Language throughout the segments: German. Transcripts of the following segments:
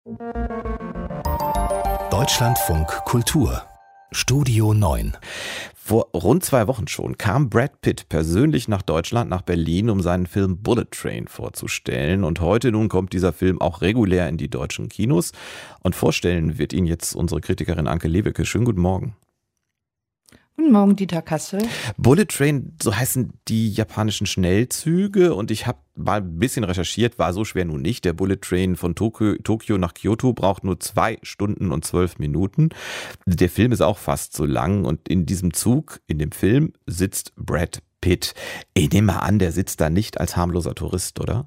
Deutschlandfunk Kultur Studio 9. Vor rund 2 Wochen schon kam Brad Pitt persönlich nach Deutschland, nach Berlin, um seinen Film Bullet Train vorzustellen. Und heute nun kommt dieser Film auch regulär in die deutschen Kinos. Und vorstellen wird ihn jetzt unsere Kritikerin Anke Lewicke. Schönen guten Morgen. Guten Morgen, Dieter Kassel. Bullet Train, so heißen die japanischen Schnellzüge. Und ich habe mal ein bisschen recherchiert, war so schwer nun nicht. Der Bullet Train von Tokio nach Kyoto braucht nur 2 Stunden und 12 Minuten. Der Film ist auch fast so lang. Und in diesem Zug, in dem Film, sitzt Brad Pitt. Ich nehme mal an, der sitzt da nicht als harmloser Tourist, oder?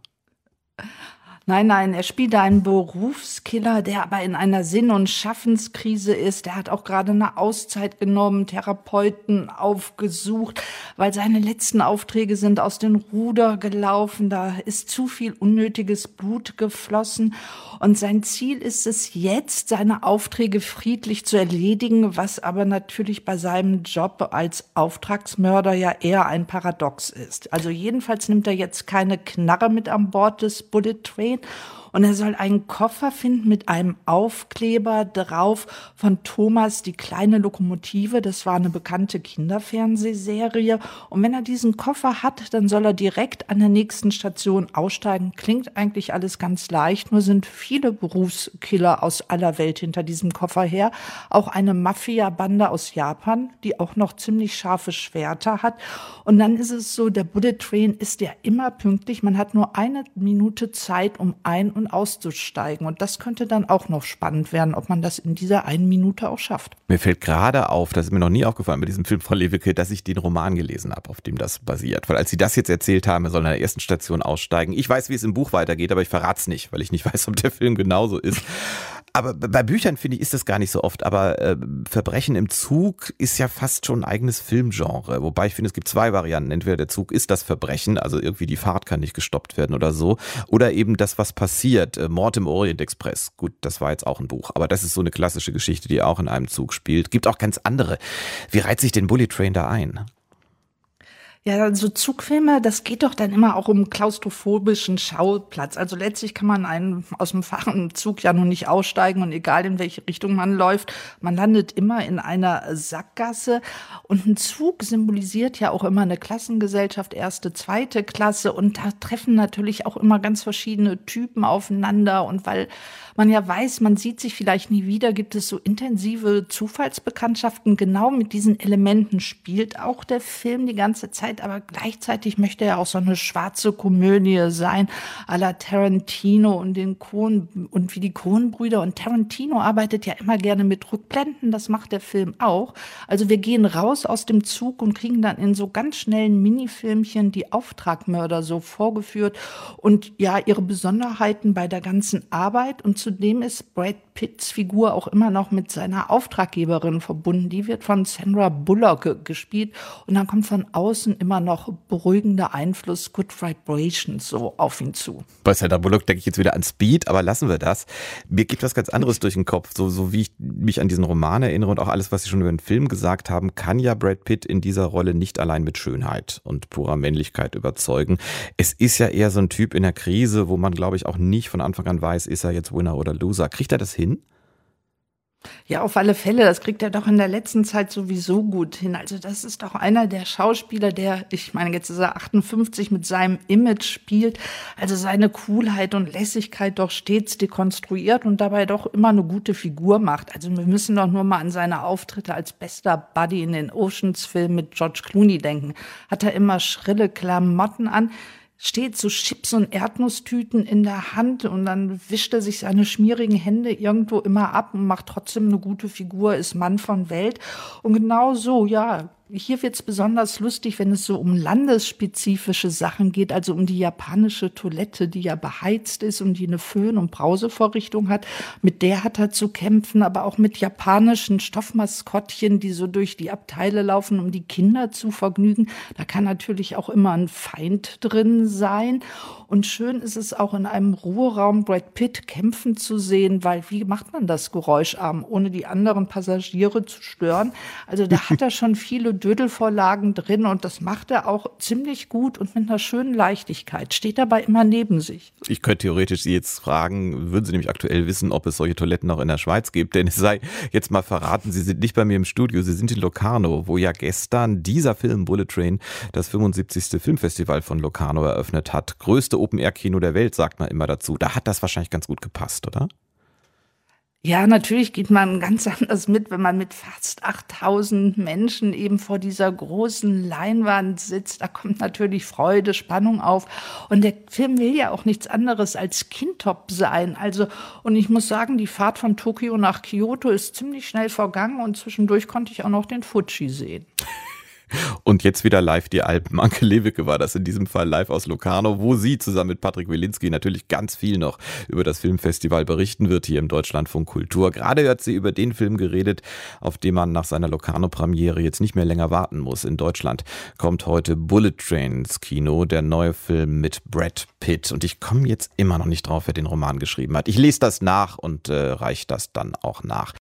Nein, er spielt einen Berufskiller, der aber in einer Sinn- und Schaffenskrise ist. Der hat auch gerade eine Auszeit genommen, Therapeuten aufgesucht, weil seine letzten Aufträge sind aus den Ruder gelaufen. Da ist zu viel unnötiges Blut geflossen. Und sein Ziel ist es jetzt, seine Aufträge friedlich zu erledigen, was aber natürlich bei seinem Job als Auftragsmörder ja eher ein Paradox ist. Also jedenfalls nimmt er jetzt keine Knarre mit an Bord des Bullet Train. Und er soll einen Koffer finden mit einem Aufkleber drauf von Thomas, die kleine Lokomotive. Das war eine bekannte Kinderfernsehserie. Und wenn er diesen Koffer hat, dann soll er direkt an der nächsten Station aussteigen. Klingt eigentlich alles ganz leicht, nur sind viele Berufskiller aus aller Welt hinter diesem Koffer her. Auch eine Mafia-Bande aus Japan, die auch noch ziemlich scharfe Schwerter hat. Und dann ist es so, der Bullet Train ist ja immer pünktlich. Man hat nur 1 Minute Zeit, um ein- und auszusteigen. Und das könnte dann auch noch spannend werden, ob man das in dieser 1 Minute auch schafft. Mir fällt gerade auf, das ist mir noch nie aufgefallen bei diesem Film, Frau Lewicke, dass ich den Roman gelesen habe, auf dem das basiert. Weil als Sie das jetzt erzählt haben, er soll an der ersten Station aussteigen. Ich weiß, wie es im Buch weitergeht, aber ich verrate es nicht, weil ich nicht weiß, ob der Film genauso ist. Aber bei Büchern, finde ich, ist das gar nicht so oft. Aber Verbrechen im Zug ist ja fast schon ein eigenes Filmgenre. Wobei ich finde, es gibt 2 Varianten. Entweder der Zug ist das Verbrechen, also irgendwie die Fahrt kann nicht gestoppt werden oder so. Oder eben das, was passiert. Mord im Orient Express. Gut, das war jetzt auch ein Buch. Aber das ist so eine klassische Geschichte, die auch in einem Zug spielt. Gibt auch ganz andere. Wie reiht sich den Bullet Train da ein? Ja, so Zugfilme, das geht doch dann immer auch um klaustrophobischen Schauplatz. Also letztlich kann man aus dem fahrenden Zug ja nun nicht aussteigen und egal in welche Richtung man läuft, man landet immer in einer Sackgasse. Und ein Zug symbolisiert ja auch immer eine Klassengesellschaft, 1., 2. Klasse. Und da treffen natürlich auch immer ganz verschiedene Typen aufeinander. Und weil man ja weiß, man sieht sich vielleicht nie wieder, gibt es so intensive Zufallsbekanntschaften. Genau mit diesen Elementen spielt auch der Film die ganze Zeit. Aber gleichzeitig möchte er auch so eine schwarze Komödie sein, à la Tarantino und wie die Coen-Brüder. Und Tarantino arbeitet ja immer gerne mit Rückblenden, das macht der Film auch. Also wir gehen raus aus dem Zug und kriegen dann in so ganz schnellen Minifilmchen die Auftragmörder so vorgeführt und ja, ihre Besonderheiten bei der ganzen Arbeit. Und zudem ist Brad Pitts Figur auch immer noch mit seiner Auftraggeberin verbunden. Die wird von Sandra Bullock gespielt und dann kommt von außen immer noch beruhigender Einfluss, Good Vibrations so auf ihn zu. Bei Sandra Bullock denke ich jetzt wieder an Speed, aber lassen wir das. Mir geht was ganz anderes durch den Kopf. So wie ich mich an diesen Roman erinnere und auch alles, was Sie schon über den Film gesagt haben, kann ja Brad Pitt in dieser Rolle nicht allein mit Schönheit und purer Männlichkeit überzeugen. Es ist ja eher so ein Typ in der Krise, wo man, glaube ich, auch nicht von Anfang an weiß, ist er jetzt Winner oder Loser. Kriegt er das hin? Ja, auf alle Fälle. Das kriegt er doch in der letzten Zeit sowieso gut hin. Also das ist doch einer der Schauspieler, der, ich meine, jetzt ist er 58, mit seinem Image spielt. Also seine Coolheit und Lässigkeit doch stets dekonstruiert und dabei doch immer eine gute Figur macht. Also wir müssen doch nur mal an seine Auftritte als bester Buddy in den Oceans-Filmen mit George Clooney denken. Hat er immer schrille Klamotten an, steht so Chips- und Erdnusstüten in der Hand und dann wischt er sich seine schmierigen Hände irgendwo immer ab und macht trotzdem eine gute Figur, ist Mann von Welt. Und genau so, ja, hier wird's besonders lustig, wenn es so um landesspezifische Sachen geht, also um die japanische Toilette, die ja beheizt ist und die eine Föhn- und Brausevorrichtung hat. Mit der hat er zu kämpfen, aber auch mit japanischen Stoffmaskottchen, die so durch die Abteile laufen, um die Kinder zu vergnügen. Da kann natürlich auch immer ein Feind drin sein. Und schön ist es auch in einem Ruheraum Brad Pitt kämpfen zu sehen, weil wie macht man das geräuscharm, ohne die anderen Passagiere zu stören? Also da hat er schon viele Dödelvorlagen drin und das macht er auch ziemlich gut und mit einer schönen Leichtigkeit. Steht dabei immer neben sich. Ich könnte theoretisch Sie jetzt fragen, würden Sie nämlich aktuell wissen, ob es solche Toiletten auch in der Schweiz gibt? Denn es sei jetzt mal verraten, Sie sind nicht bei mir im Studio, Sie sind in Locarno, wo ja gestern dieser Film Bullet Train das 75. Filmfestival von Locarno eröffnet hat. Größte Open-Air-Kino der Welt, sagt man immer dazu. Da hat das wahrscheinlich ganz gut gepasst, oder? Ja, natürlich geht man ganz anders mit, wenn man mit fast 8000 Menschen eben vor dieser großen Leinwand sitzt. Da kommt natürlich Freude, Spannung auf. Und der Film will ja auch nichts anderes als Kindtop sein. Also, und ich muss sagen, die Fahrt von Tokio nach Kyoto ist ziemlich schnell vergangen und zwischendurch konnte ich auch noch den Fuji sehen. Und jetzt wieder live die Alpen. Anke Lewicke war das in diesem Fall live aus Locarno, wo sie zusammen mit Patrick Wilinski natürlich ganz viel noch über das Filmfestival berichten wird hier im Deutschlandfunk Kultur. Gerade hat sie über den Film geredet, auf den man nach seiner Locarno-Premiere jetzt nicht mehr länger warten muss. In Deutschland kommt heute Bullet Train ins Kino, der neue Film mit Brad Pitt. Und ich komme jetzt immer noch nicht drauf, wer den Roman geschrieben hat. Ich lese das nach und reiche das dann auch nach.